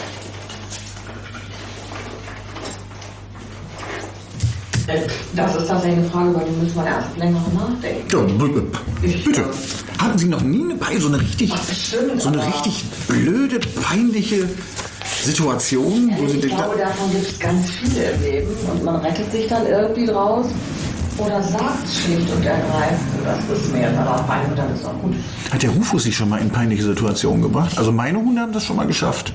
D: Äh, Das ist tatsächlich eine Frage, über die müssen wir erst länger nachdenken.
C: Ja, b- b- bitte. Hatten Sie noch nie eine, Pe- so eine richtig,
D: Ach, bestimmt,
C: so eine
D: aber-
C: richtig blöde, peinliche Situation, wo Sie
D: Ich
C: denken,
D: glaube, davon gibt es ganz viele im Leben und man rettet sich dann irgendwie draus oder sagt es schlicht und ergreifend. Das ist mir jetzt aber fein und dann ist auch gut.
C: hat der Rufus Sie schon mal in peinliche Situationen gebracht? Also meine Hunde haben das schon mal geschafft.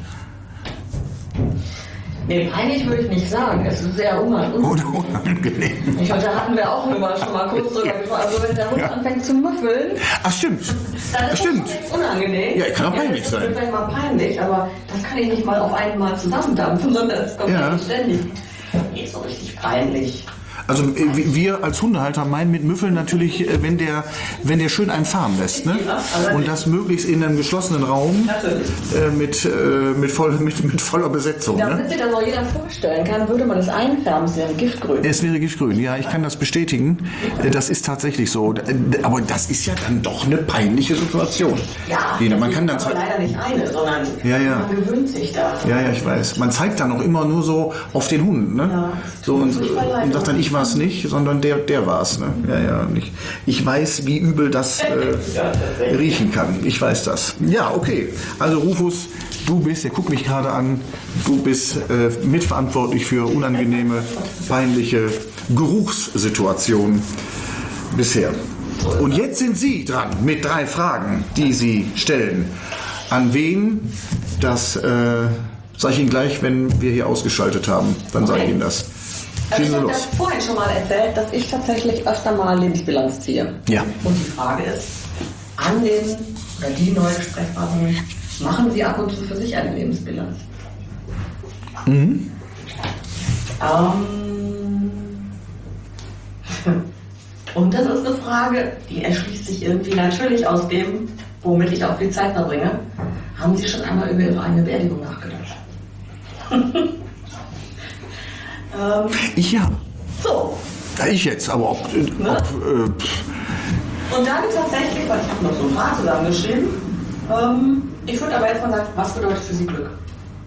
D: Nee, peinlich würde ich nicht sagen. Es ist sehr unangenehm.
C: Oder unangenehm.
D: Ich glaube, da hatten wir auch immer schon mal kurz drüber gesprochen. Also wenn der Hund
C: Ja.
D: anfängt zu müffeln,
C: Ach stimmt.
D: dann ist
C: Stimmt.
D: das schon echt unangenehm.
C: Ja, kann auch peinlich
D: das
C: sein.
D: wird vielleicht mal peinlich, aber das kann ich nicht mal auf einmal zusammendampfen, sondern es kommt
C: Ja.
D: ja ständig. Nee, so richtig peinlich.
C: Also äh, wir als Hundehalter meinen mit Müffeln natürlich, äh, wenn der, wenn der schön einen fahren lässt, ne?
D: Ja, aber
C: Und das möglichst in einem geschlossenen Raum
D: Natürlich.
C: äh, mit, äh, mit, voll, mit, mit voller Besetzung. Ne?
D: Damit sich das auch jeder vorstellen kann, würde man das einfärben, es wäre Giftgrün.
C: Es wäre giftgrün, ja, ich kann das bestätigen. Äh, Das ist tatsächlich so. Äh, Aber das ist ja dann doch eine peinliche Situation.
D: Ja,
C: Lena, man kann dann
D: aber
C: zwar,
D: leider nicht eine, sondern
C: Ja, ja.
D: man gewöhnt sich da.
C: ja, ja, ich weiß. Man zeigt dann auch immer nur so auf den Hund, ne?
D: Ja.
C: So und,
D: Furchtbar leid.
C: und sagt dann, ich war es nicht, sondern der, der war es, ne? Ja, ja. Und ich, ich weiß, wie übel das äh,
D: Ja, tatsächlich.
C: riechen kann. Ich weiß das. Ja, okay. Also Rufus, du bist, der guckt mich gerade an, du bist äh, mitverantwortlich für unangenehme, peinliche Geruchssituationen bisher. Und jetzt sind Sie dran mit drei Fragen, die Sie stellen. An wen? Das äh, sage ich Ihnen gleich, wenn wir hier ausgeschaltet haben. Dann sage ich
D: Okay.
C: Ihnen das.
D: Also
C: Schießen
D: ich
C: Sie
D: habe
C: los.
D: das vorhin schon mal erzählt, dass ich tatsächlich öfter mal Lebensbilanz ziehe.
C: Ja.
D: Und die Frage ist, an den oder die neue Sprechpartnerin, machen Sie ab und zu für sich eine Lebensbilanz? Mhm. Ähm, und das ist eine Frage, die erschließt sich irgendwie natürlich aus dem, womit ich auch viel Zeit verbringe. Haben Sie schon einmal über Ihre eigene Beerdigung nachgedacht? ähm,
C: Ich ja.
D: so.
C: Ja, ich jetzt, aber ob, äh,
D: Ne?
C: ob äh, pff,
D: Und dann tatsächlich, weil ich habe noch so ein paar zusammengeschrieben, ähm, Ich würde aber jetzt mal sagen, was bedeutet für Sie Glück?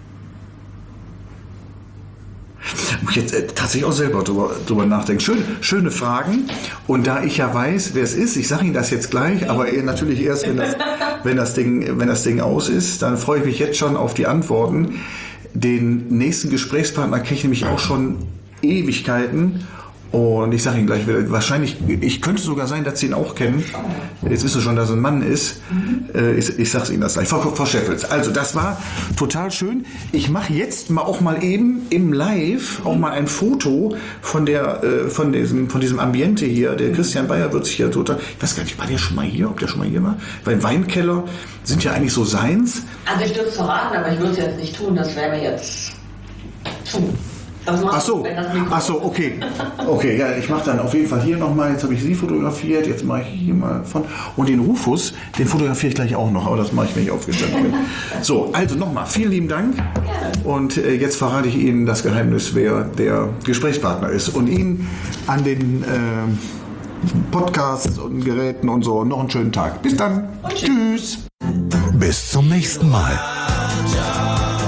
C: Muss ich jetzt äh, tatsächlich auch selber drüber, drüber nachdenken. Schön, schöne Fragen. Und da ich ja weiß, wer es ist, ich sage Ihnen das jetzt gleich, aber eh natürlich erst, wenn das, wenn das Ding, wenn das Ding aus ist, dann freue ich mich jetzt schon auf die Antworten. Den nächsten Gesprächspartner kenne ich nämlich auch schon Ewigkeiten. Und ich sage Ihnen gleich wieder, wahrscheinlich, ich könnte sogar sein, dass Sie ihn auch kennen. Jetzt wissen Sie schon, dass er ein Mann ist. Mhm. Ich, ich sage es Ihnen das gleich. Frau, Frau Scheffels, also das war total schön. Ich mache jetzt mal auch mal eben im Live auch mal ein Foto von der, von diesem, von diesem Ambiente hier. Der Christian Bayer wird sich hier total, ich weiß gar nicht, war der schon mal hier, ob der schon mal hier war? Weil im Weinkeller sind ja eigentlich so seins.
D: Also ich würde es verraten, aber ich würde es jetzt nicht tun. Das wäre mir jetzt zu.
C: Ach so, ach so, okay. Okay, ja, ich mache dann auf jeden Fall hier nochmal, jetzt habe ich Sie fotografiert, jetzt mache ich hier mal von, und den Rufus, den fotografiere ich gleich auch noch, aber das mache ich, wenn ich aufgestanden bin. So, also nochmal, vielen lieben Dank. Und äh, jetzt verrate ich Ihnen das Geheimnis, wer der Gesprächspartner ist. Und Ihnen an den äh, Podcasts und Geräten und so noch einen schönen Tag. Bis dann. Tschüss.
A: Bis zum nächsten Mal.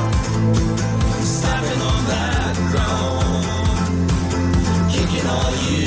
B: Kicking all you